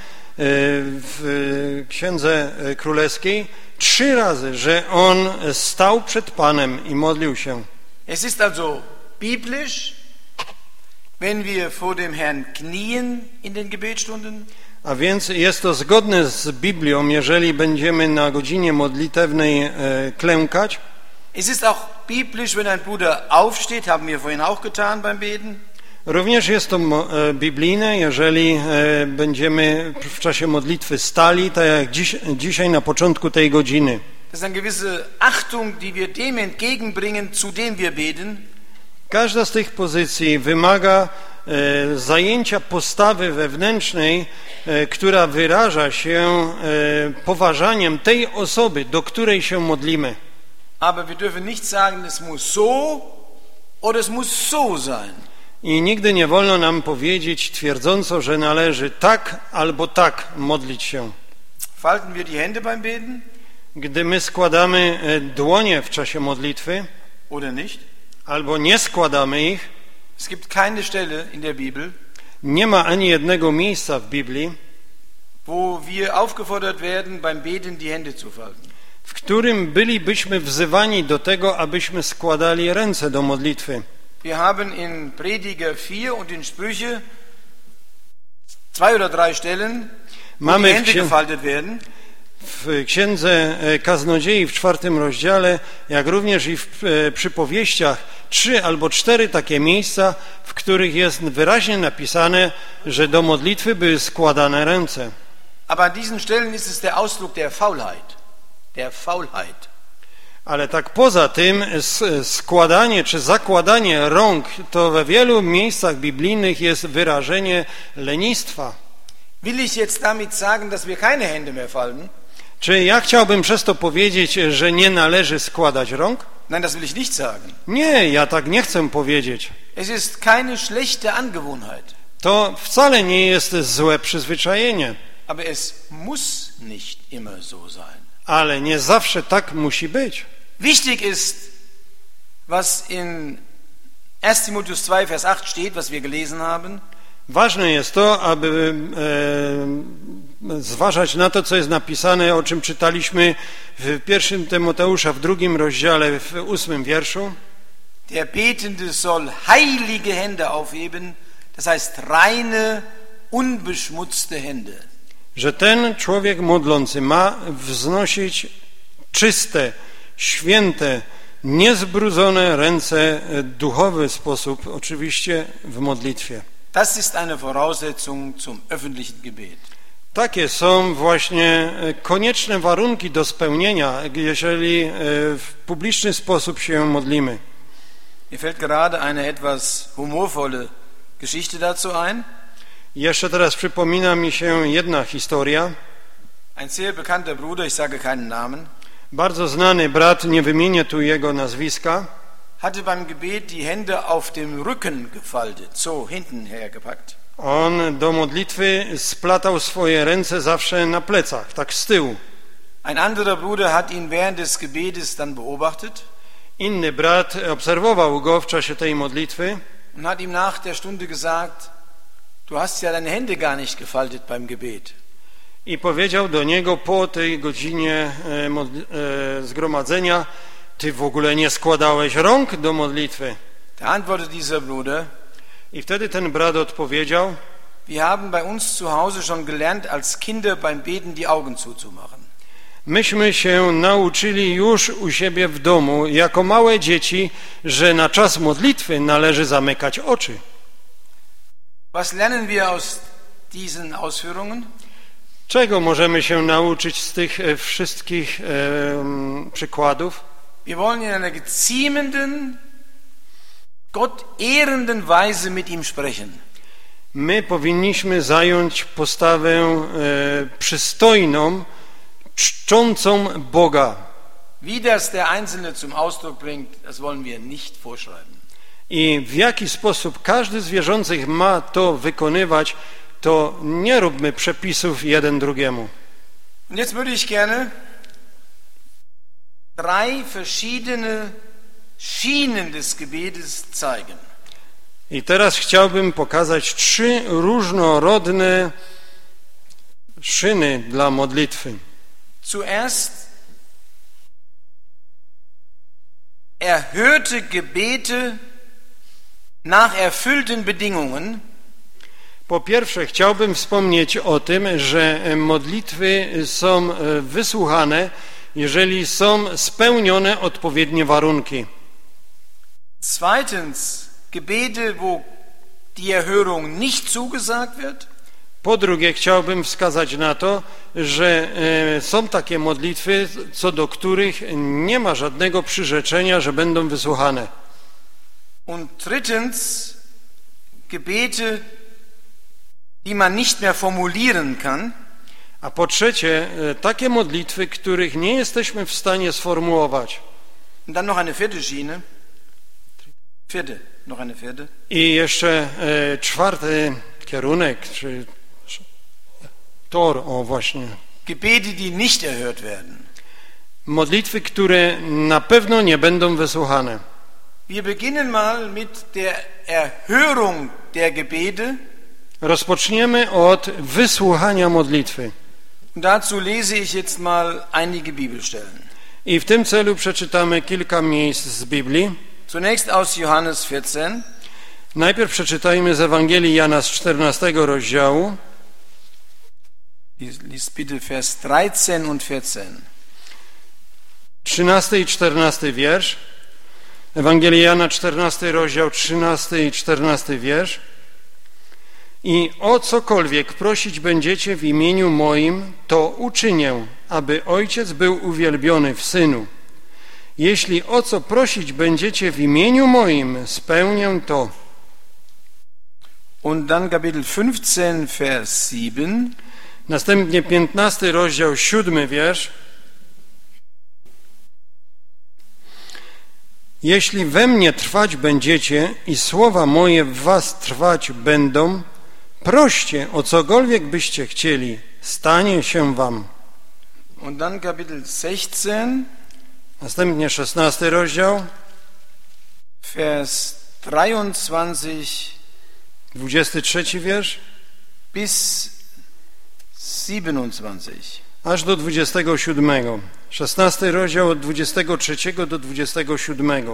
w Księdze Królewskiej 3 razy, że on stał przed Panem i modlił się. Es ist also biblisch, wenn wir vor dem Herrn knien in den Gebetsstunden. A więc jest to zgodne z Biblią, jeżeli będziemy na godzinie modlitewnej klękać. Es ist auch biblisch, wenn ein Bruder aufsteht, haben wir vorhin auch getan beim Beten. Również jest to biblijne, jeżeli będziemy w czasie modlitwy stali, tak jak dzisiaj na początku tej godziny. Das ist eine gewisse Achtung, die wir dem entgegenbringen, zu dem wir beten. Każda z tych pozycji wymaga zajęcia postawy wewnętrznej, która wyraża się poważaniem tej osoby, do której się modlimy. Aber wir dürfen nicht sagen, es muss so oder es muss so sein. I nigdy nie wolno nam powiedzieć twierdząco, że należy tak albo tak modlić się. Falten wir die Hände beim Beten? Gdy my składamy dłonie w czasie modlitwy, oder nicht? albo nie składamy ich, Es gibt keine Stelle in der Bibel, nie ma ani jednego miejsca w Biblii, wo wir aufgefordert werden, beim Beten die Hände zu falten. w którym bylibyśmy wzywani do tego, abyśmy składali ręce do modlitwy. Wir haben in Prediger 4 und in Sprüche 2 oder 3 Stellen, wo die Hände gefaltet werden. W Księdze Kaznodziei w 4 rozdziale, jak również i w przypowieściach 3 albo 4 takie miejsca, w których jest wyraźnie napisane, że do modlitwy były składane ręce. Aber an diesen Stellen ist es der Ausdruck der Faulheit. Der Faulheit. Ale tak poza tym składanie czy zakładanie rąk to we wielu miejscach biblijnych jest wyrażenie lenistwa. Will ich jetzt damit sagen, dass wir keine Hände mehr falten? Czy ja chciałbym przez to powiedzieć, że nie należy składać rąk? Nein, das will ich nicht sagen. Nie, ja tak nie chcę powiedzieć. Es ist keine schlechte Angewohnheit. To wcale nie jest złe przyzwyczajenie. Aber es muss nicht immer so sein. Ale nie zawsze tak musi być. Wichtig ist, was in 1. Timotheus 2, Vers 8 steht, was wir gelesen haben. Ważne jest to, aby zważać na to, co jest napisane, o czym czytaliśmy w 1 Tymoteusza w 2 rozdziale, w 8 wierszu. Der Betende soll heilige Hände aufheben, das heißt reine, unbeschmutzte Hände. Że ten człowiek modlący ma wznosić czyste, święte, niezbrudzone ręce w duchowy sposób, oczywiście w modlitwie. Das ist eine Voraussetzung zum öffentlichen Gebet. Takie są właśnie konieczne warunki do spełnienia, jeżeli w publiczny sposób się modlimy. Mir fällt gerade eine etwas humorvolle Geschichte dazu ein. Jeszcze teraz przypomina mi się jedna historia. Ein sehr bekannter Bruder, ich sage keinen Namen, Bardzo znany brat, nie wymienię tu jego nazwiska, hatte beim Gebet die Hände auf dem Rücken gefaltet, so hinten hergepackt. on do modlitwy splatał swoje ręce zawsze na plecach, tak z tyłu. Ein anderer Bruder hat ihn während des Gebetes dann beobachtet Inny brat obserwował go w czasie tej modlitwy und hat ihm nach der Stunde gesagt, du hast ja deine Hände gar nicht gefaltet beim Gebet. i powiedział do niego po tej godzinie zgromadzenia: ty w ogóle nie składałeś rąk do modlitwy. Da antwortete dieser Bruder, I wtedy ten brat odpowiedział: wir haben bei uns zu Hause schon gelernt, als Kinder beim Beten die Augen zuzumachen. myśmy się nauczyli już u siebie w domu, jako małe dzieci, że na czas modlitwy należy zamykać oczy. Was lernen wir aus diesen Ausführungen? Czego możemy się nauczyć z tych wszystkich przykładów? Wir wollen in einer geziemenden, Gott ehrenden Weise mit ihm sprechen. My powinniśmy zająć postawę przystojną, czczącą Boga. Wie das der Einzelne zum Ausdruck bringt, das wollen wir nicht vorschreiben. I w jaki sposób każdy z wierzących ma to wykonywać, to nie róbmy przepisów jeden drugiemu. Und jetzt würde ich gerne 3 verschiedene Schienen des Gebetes zeigen. I teraz chciałbym pokazać 3 różnorodne szyny dla modlitwy. Zuerst erhörte Gebete nach erfüllten Bedingungen. Po pierwsze, chciałbym wspomnieć o tym, że modlitwy są wysłuchane, jeżeli są spełnione odpowiednie warunki. Zweitens, Gebete, wo die Erhörung nicht zugesagt wird. Po drugie, chciałbym wskazać na to, że są takie modlitwy, co do których nie ma żadnego przyrzeczenia, że będą wysłuchane. Und drittens, Gebete, die man nicht mehr formulieren kann. A po trzecie, takie modlitwy, których nie jesteśmy w stanie sformułować. Und dann noch eine vierte Schiene. Noch eine vierte. I jeszcze 4. kierunek, czy tor, o właśnie. Gebete, die nicht erhört werden. Modlitwy, które na pewno nie będą wysłuchane. Wir beginnen mal mit der Erhörung der Gebete. Rozpoczniemy od wysłuchania modlitwy. Und dazu lese ich jetzt mal einige Bibelstellen. I w tym celu przeczytamy kilka miejsc z Biblii. Zunächst aus Johannes 14. Najpierw przeczytajmy z Ewangelii Jana z 14 rozdziału. Lies bitte Vers 13 und 14. 13 i 14 wiersz. Ewangelia Jana 14 rozdział, 13 i 14 wiersz. I o cokolwiek prosić będziecie w imieniu moim, to uczynię, aby Ojciec był uwielbiony w Synu. Jeśli o co prosić będziecie w imieniu moim, spełnię to. Und dann Kapitel 15, Vers 7. Następnie 15 rozdział, 7 wiersz. Jeśli we mnie trwać będziecie i słowa moje w was trwać będą, proście o cokolwiek byście chcieli, stanie się wam. Und dann Kapitel 16. Następnie 16 rozdział, Vers 23 23 wiersz, bis 27. aż do 27. 16 rozdział od 23 do 27.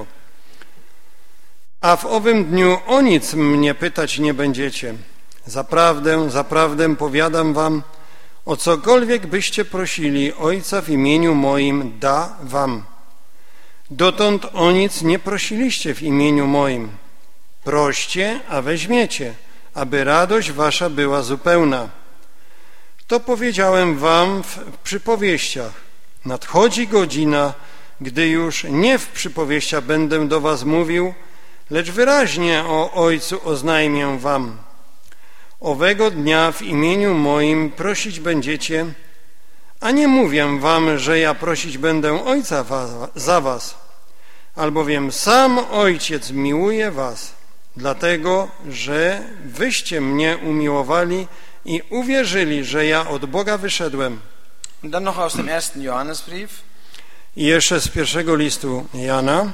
A w owym dniu o nic mnie pytać nie będziecie. Zaprawdę, zaprawdę powiadam wam, o cokolwiek byście prosili Ojca w imieniu moim, da wam. Dotąd o nic nie prosiliście w imieniu moim. Proście, a weźmiecie, aby radość wasza była zupełna. To powiedziałem wam w przypowieściach. Nadchodzi godzina, gdy już nie w przypowieściach będę do was mówił, lecz wyraźnie o Ojcu oznajmię wam. Owego dnia w imieniu moim prosić będziecie, a nie mówię wam, że ja prosić będę Ojca za was, albowiem sam Ojciec miłuje was, dlatego, że wyście mnie umiłowali i uwierzyli, że ja od Boga wyszedłem. Und dann noch aus dem ersten Johannesbrief. I jeszcze z pierwszego listu Jana,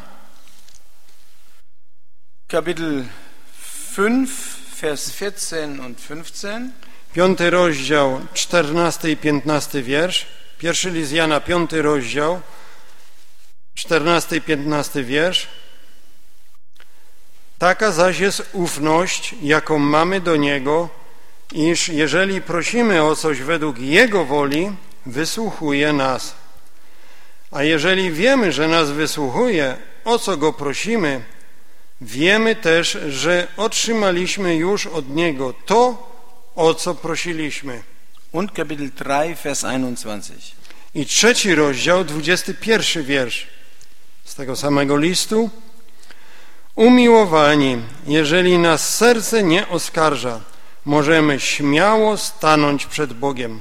Kapitel 5, Vers 14 und 15. 5 rozdział, 14 i 15 wiersz. Pierwszy list Jana, 5 rozdział, 14 i 15 wiersz. Taka zaś jest ufność, jaką mamy do Niego, iż jeżeli prosimy o coś według Jego woli, wysłuchuje nas. A jeżeli wiemy, że nas wysłuchuje, o co Go prosimy, wiemy też, że otrzymaliśmy już od Niego to, o co prosiliśmy. Und Kapitel 3, Vers 21. I 3 rozdział, 21 wiersz z tego samego listu. Umiłowani, jeżeli nas serce nie oskarża, możemy śmiało stanąć przed Bogiem.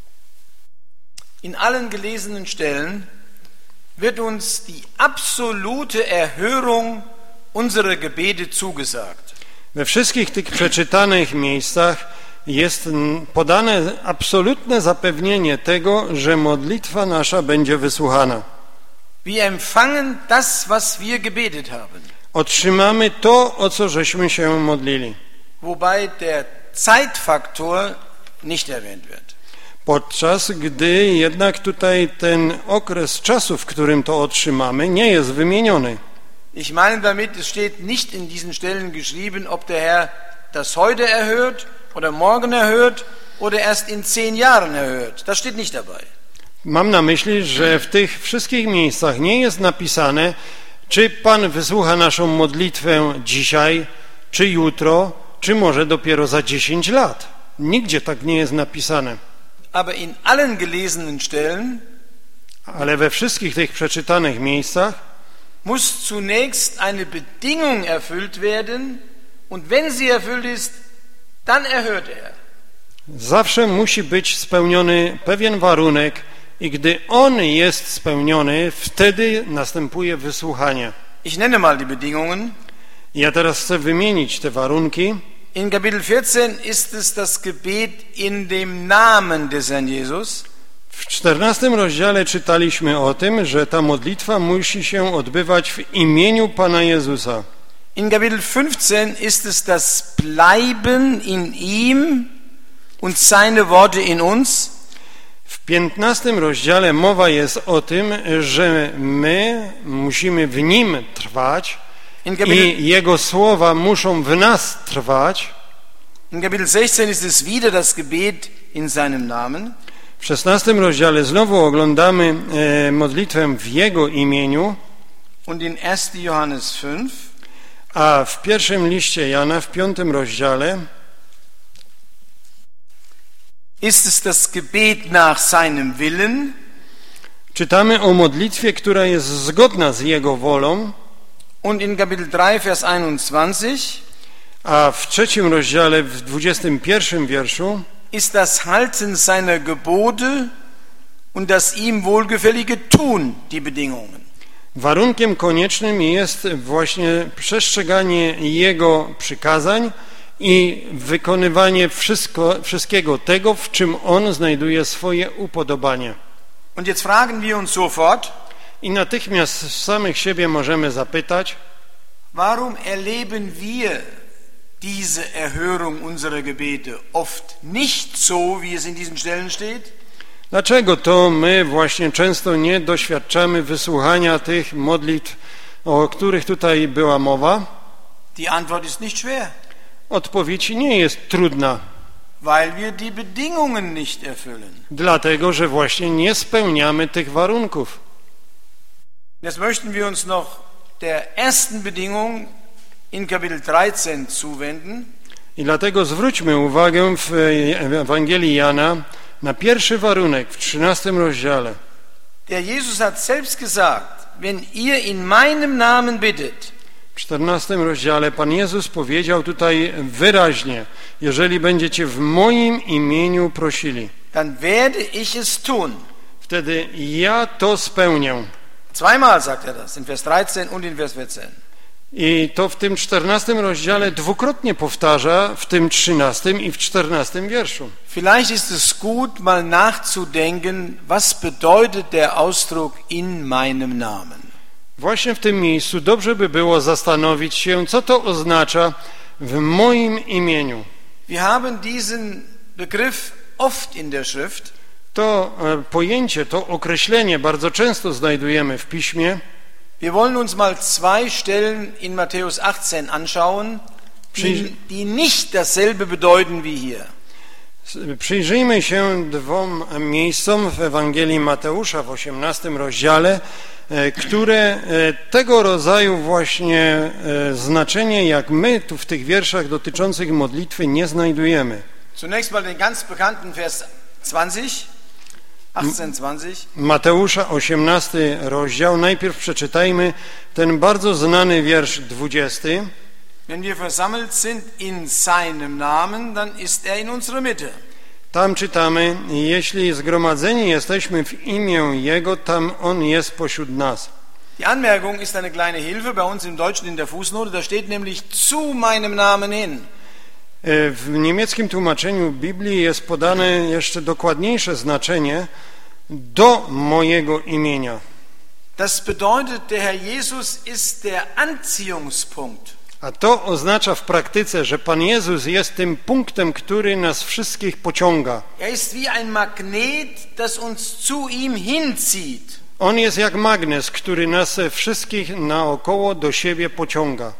In allen gelesenen Stellen wird uns die absolute Erhörung unserer Gebete zugesagt. We wszystkich tych przeczytanych miejscach jest podane absolutne zapewnienie tego, że modlitwa nasza będzie wysłuchana. Wir empfangen das, was wir gebetet haben. Otrzymamy to, o co żeśmy się modlili. Wobei der Zeitfaktor nicht erwähnt wird. Podczas gdy jednak tutaj ten okres czasu, w którym to otrzymamy, nie jest wymieniony. Ich meine damit, es steht nicht in diesen Stellen geschrieben, ob der Herr das heute erhört oder morgen erhört oder erst in 10 Jahren erhört. Das steht nicht dabei. Mam na myśli, że w tych wszystkich miejscach nie jest napisane, czy Pan wysłucha naszą modlitwę dzisiaj, czy jutro, czy może dopiero za 10 lat. Nigdzie tak nie jest napisane. Aber in allen gelesenen Stellen Ale we wszystkich tych przeczytanych miejscach muss zunächst eine Bedingung erfüllt werden und wenn sie erfüllt ist, dann erhört er. zawsze musi być spełniony pewien warunek i gdy on jest spełniony, wtedy następuje wysłuchanie. Ich nenne mal die Bedingungen. Ja teraz chcę wymienić te warunki. In Kapitel 14 ist es das Gebet in dem Namen des Herrn Jesus. W 14 rozdziale czytaliśmy o tym, że ta modlitwa musi się odbywać w imieniu Pana Jezusa. In Kapitel 15 ist es das Bleiben in ihm und seine Worte in uns. W 15 rozdziale mowa jest o tym, że my musimy w Nim trwać i Jego słowa muszą w nas trwać. In Kapitel 16 ist es wieder das Gebet in seinem Namen. W 16 rozdziale znowu oglądamy modlitwę w Jego imieniu. Und in 1. Johannes 5 a w pierwszym liście Jana, w 5 rozdziale ist es das Gebet nach seinem Willen. Czytamy o modlitwie, która jest zgodna z Jego wolą. Und in Kapitel 3, Vers 21 a w 3 rozdziale, w 21 wierszu ist das Halten seiner Gebote und das ihm wohlgefällige Tun die Bedingungen. Warunkiem koniecznym jest właśnie przestrzeganie Jego przykazań i wykonywanie wszystkiego tego, w czym On znajduje swoje upodobanie. Und jetzt fragen wir uns sofort, i natychmiast samych siebie możemy zapytać, warum erleben wir diese Erhörung unserer Gebete oft nicht so, wie es in diesen Stellen steht? Dlaczego to my właśnie często nie doświadczamy wysłuchania tych modlitw, o których tutaj była mowa? Die Antwort ist nicht schwer. Odpowiedź nie jest trudna. Weil wir die Bedingungen nicht erfüllen. Dlatego, że właśnie nie spełniamy tych warunków. Jetzt möchten wir uns noch der ersten Bedingung in Kapitel 13 zuwenden. I dlatego zwróćmy uwagę w Ewangelii Jana na pierwszy warunek w 13 rozdziale. Der Jesus hat selbst gesagt, wenn ihr in meinem Namen bittet. W 14 rozdziale Pan Jezus powiedział tutaj wyraźnie, jeżeli będziecie w moim imieniu prosili, dann werde ich es tun. Wtedy ja to spełnię. Zweimal sagt das, in Vers 13 und in Vers 14. I to w tym 14 rozdziale dwukrotnie powtarza, w tym 13 i w 14 wierszu. Vielleicht ist es gut, mal nachzudenken, was bedeutet der Ausdruck in meinem Namen. Właśnie w tym miejscu dobrze by było zastanowić się, co to oznacza w moim imieniu. Wir haben diesen Begriff oft in der Schrift. To pojęcie, to określenie bardzo często znajdujemy w Piśmie. Wir wollen uns mal zwei Stellen in Matthäus 18 anschauen, die nicht dasselbe bedeuten wie hier. Przyjrzyjmy się dwom miejscom w Ewangelii Mateusza w 18 rozdziale, które tego rodzaju właśnie znaczenie, jak my tu w tych wierszach dotyczących modlitwy nie znajdujemy. Zunächst mal den ganz bekannten Vers 20. 18:20. Mateusza 18 rozdział. Najpierw przeczytajmy ten bardzo znany wiersz 20. Wenn wir versammelt sind in seinem Namen, dann ist er in unserer Mitte. Tam czytamy: jeśli zgromadzeni jesteśmy w imię Jego, tam On jest pośród nas. Die Anmerkung ist eine kleine Hilfe bei uns im Deutschen in der Fußnote, da steht nämlich zu meinem Namen hin. W niemieckim tłumaczeniu Biblii jest podane jeszcze dokładniejsze znaczenie do mojego imienia. Das bedeutet, der Herr Jesus ist der Anziehungspunkt. A to oznacza w praktyce, że Pan Jezus jest tym punktem, który nas wszystkich pociąga. Er ist wie ein Magnet, das uns zu ihm hinzieht. On jest jak magnes, który nas wszystkich naokoło do siebie pociąga.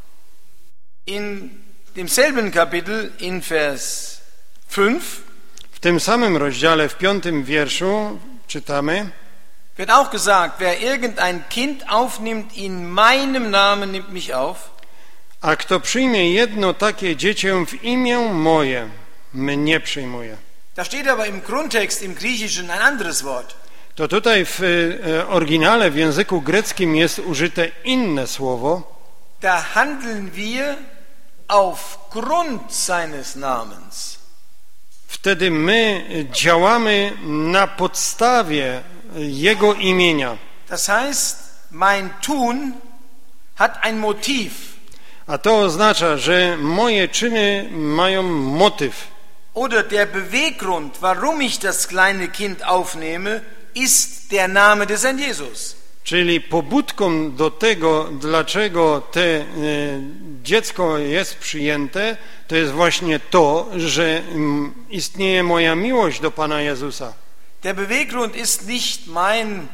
In demselben Kapitel, in Vers 5, w tym samym rozdziale, w 5 wierszu czytamy: wird auch gesagt, wer irgendein Kind aufnimmt in meinem Namen, nimmt mich auf. A kto przyjmie jedno takie dziecię w imię moje, mnie przyjmuje. Da steht aber im Grundtext im Griechischen ein anderes Wort. To tutaj w oryginale, w języku greckim jest użyte inne słowo. Da handeln wir aufgrund seines Namens. Wtedy my działamy na podstawie Jego imienia. Das heißt, mein Tun hat ein Motiv. A to oznacza, że moje czyny mają motyw. oder der Beweggrund, warum ich das kleine Kind aufnehme, ist der Name des Herrn Jesus. Czyli pobudką do tego, dlaczego dziecko jest przyjęte, to jest właśnie to, że istnieje moja miłość do Pana Jezusa. Der Beweggrund ist nicht mein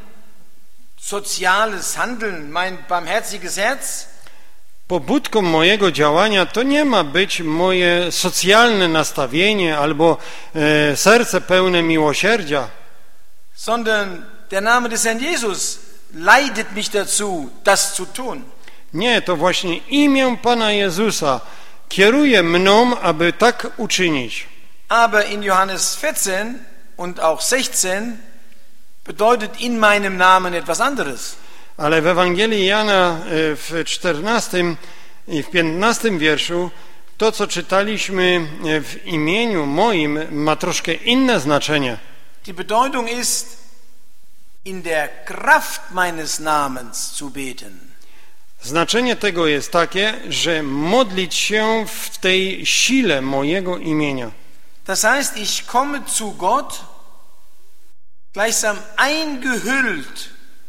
soziales Handeln, mein barmherziges Herz. Pobudką mojego działania to nie ma być moje socjalne nastawienie albo serce pełne miłosierdzia, sondern der Name des Herrn Jesus leitet mich dazu, das zu tun. Nie, to właśnie imię Pana Jezusa kieruje mną, aby tak uczynić. Aber in Johannes 14 und auch 16 bedeutet in meinem Namen etwas anderes. Ale w Ewangelii Jana w 14 i w 15 wierszu to, co czytaliśmy w imieniu moim, ma troszkę inne znaczenie. Die Bedeutung ist, in der Kraft meines Namens zu beten. Znaczenie tego jest takie, że modlić się w tej sile mojego imienia. Das heißt, ich komme zu Gott gleichsam eingehüllt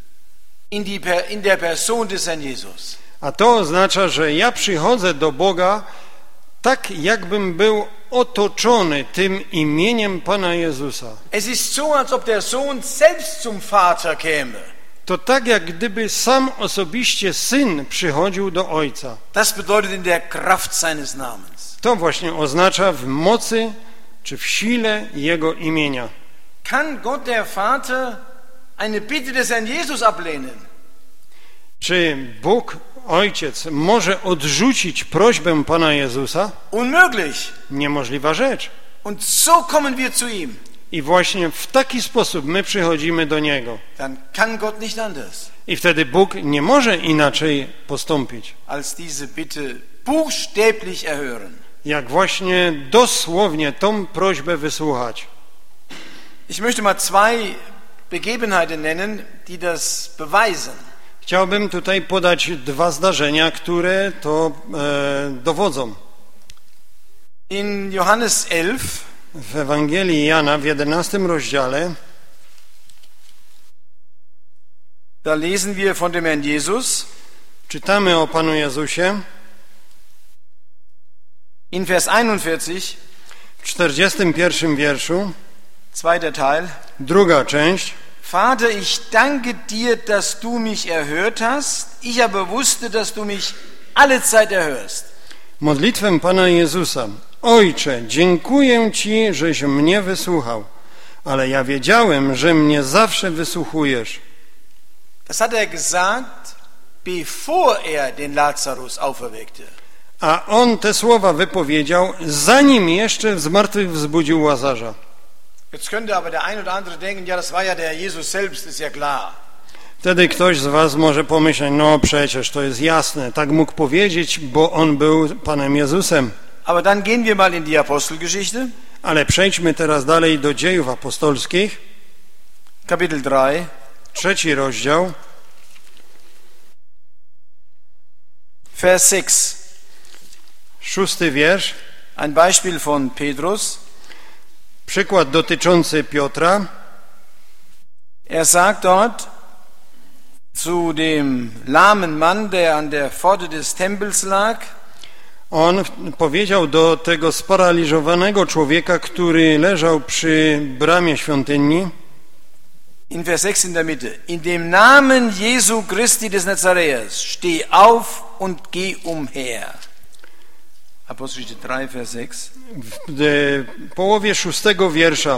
in der Person des Herrn Jesus. A to oznacza, że ja przychodzę do Boga tak, jakbym był otoczony tym imieniem Pana Jezusa. Es ist so, als ob der Sohn selbst zum Vater käme. To tak, jak gdyby sam osobiście Syn przychodził do Ojca. Das bedeutet in der Kraft seines Namens. To właśnie oznacza w mocy czy w sile Jego imienia. Kann Gott der Vater eine Bitte des Herrn Jesus ablehnen? Czy Bóg, Ojciec, może odrzucić prośbę Pana Jezusa? Unmöglich. Niemożliwa rzecz. Und so kommen wir zu ihm. I właśnie w taki sposób my przychodzimy do Niego. Dann kann Gott nicht anders, I wtedy Bóg nie może inaczej postąpić, als diese Bitte buchstäblich erhören. jak właśnie dosłownie tą prośbę wysłuchać. Ich möchte mal zwei Begebenheiten nennen, die das beweisen. Chciałbym tutaj podać dwa zdarzenia, które to dowodzą. In Johannes 11 W Ewangelii Jana w 11 rozdziale da lesen wir von dem Herrn Jesus. czytamy o Panu Jezusie. In Vers 41, W 41 wierszu, zweiter Teil. druga część. Vater, ich danke dir, dass du mich erhört hast. Ich aber wusste, dass du mich alle Zeit erhörst. Modlitwę Pana Jezusa. Ojcze, dziękuję Ci, żeś mnie wysłuchał, ale ja wiedziałem, że mnie zawsze wysłuchujesz. Das hat er gesagt, bevor er den Lazarus auferweckte. A on te słowa wypowiedział, zanim jeszcze z martwych wzbudził Łazarza. Jetzt könnte aber der ein oder andere denken, ja, das war ja der Jesus selbst, ist ja klar. Wtedy ktoś z was może pomyśleć, no przecież to jest jasne, tak mógł powiedzieć, bo on był Panem Jezusem. Aber dann gehen wir mal in die Apostelgeschichte, Ale przejdźmy teraz dalej do Dziejów Apostolskich, Kapitel 3, 3 rozdział, Vers 6. 6 wiersz, Ein Beispiel von Petrus. przykład dotyczący Piotra. Er sagt dort zu dem lahmen Mann, der an der Pforte des Tempels lag, On powiedział do tego sparaliżowanego człowieka, który leżał przy bramie świątyni, in Vers 6 in der Mitte, in dem Namen Jesu Christi des Nazareas, steh auf und geh umher. Apostelgeschichte 3, Vers 6. w połowie 6 wiersza,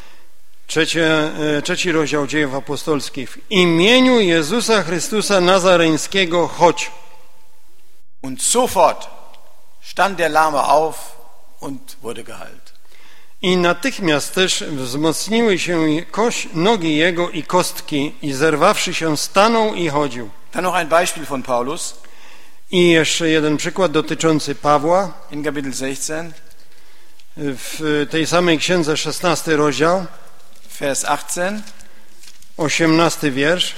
trzeci rozdział Dziejów Apostolskich. W imieniu Jezusa Chrystusa Nazareńskiego chodź. Und sofort stand der Lahme auf und wurde geheilt. I natychmiast też wzmocniły się nogi jego i kostki i zerwawszy się stanął i chodził. Dann noch ein Beispiel von Paulus I jeszcze jeden przykład dotyczący Pawła. in Kapitel 16, W tej samej księdze 16 rozdział, Vers 18. 18 wiersz.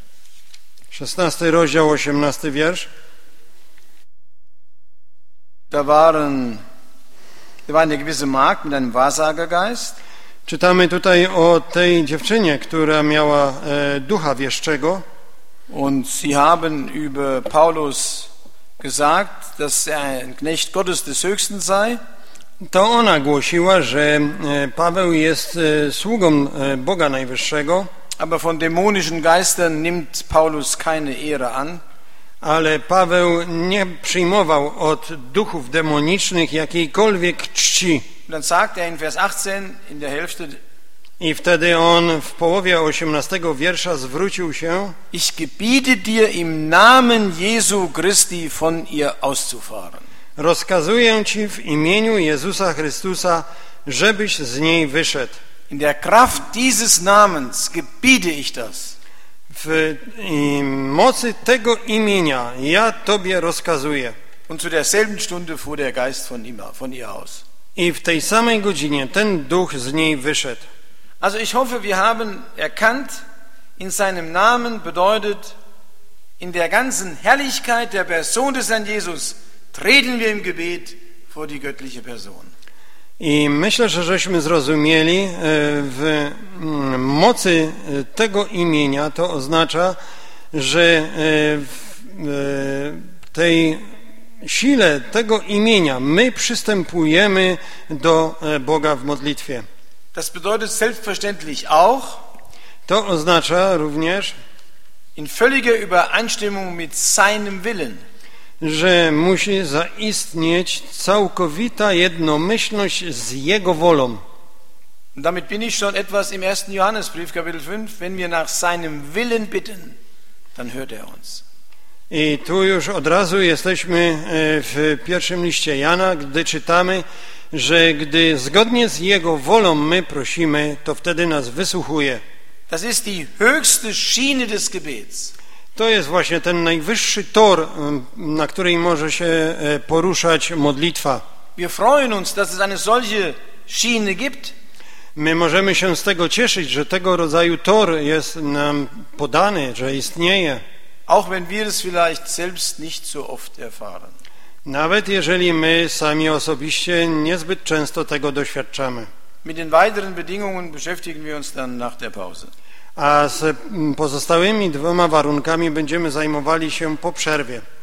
16 rozdział, 18 wiersz. Da waren Da war eine gewisse Magd mit einem Wahrsagergeist. Czytamy tutaj o tej dziewczynie, która miała ducha wieszczego. Und sie haben über Paulus gesagt, dass er ein Knecht Gottes des Höchsten sei. To ona głosiła, że Paweł jest sługą Boga Najwyższego. Aber von dämonischen Geistern nimmt Paulus keine Ehre an. Ale Paweł nie przyjmował od duchów demonicznych jakiejkolwiek czci. Und dann sagt er in Vers 18 in der Hälfte: I wtedy on w połowie 18 wiersza zwrócił się: Ich gebiete dir im Namen Jesu Christi von ihr auszufahren. Rozkazuję ci w imieniu Jezusa Chrystusa, żebyś z niej wyszedł. In der Kraft dieses Namens gebiete ich das. W mocy tego imienia ja tobie rozkazuję. Und zu derselben Stunde fuhr der Geist von ihr aus. I w tej samej godzinie ten duch z niej wyszedł. Also ich hoffe, wir haben erkannt, in seinem Namen bedeutet, in der ganzen Herrlichkeit der Person des Herrn Jesus treten wir im Gebet vor die göttliche Person. I myślę, że żeśmy zrozumieli, w mocy tego imienia to oznacza, że w tej sile tego imienia my przystępujemy do Boga w modlitwie. Das bedeutet selbstverständlich auch, to oznacza również, in völliger Übereinstimmung mit seinem Willen, że musi zaistnieć całkowita jednomyślność z Jego wolą. Und damit bin ich schon etwas im 1. Johannesbrief, Kapitel 5. Wenn wir nach seinem Willen bitten, dann hört er uns. I tu już od razu jesteśmy w pierwszym liście Jana, gdy czytamy, że gdy zgodnie z Jego wolą my prosimy, to wtedy nas wysłuchuje. Das ist die höchste Schiene des Gebets. To jest właśnie ten najwyższy tor, na której może się poruszać modlitwa. Wir freuen uns, dass es eine solche Schiene gibt. My możemy się z tego cieszyć, że tego rodzaju tor jest nam podany, że istnieje. Auch wenn wir es vielleicht selbst nicht so oft erfahren. Nawet jeżeli my sami osobiście niezbyt często tego doświadczamy. Mit den weiteren Bedingungen beschäftigen wir uns dann nach der Pause. A z pozostałymi 2 warunkami będziemy zajmowali się po przerwie.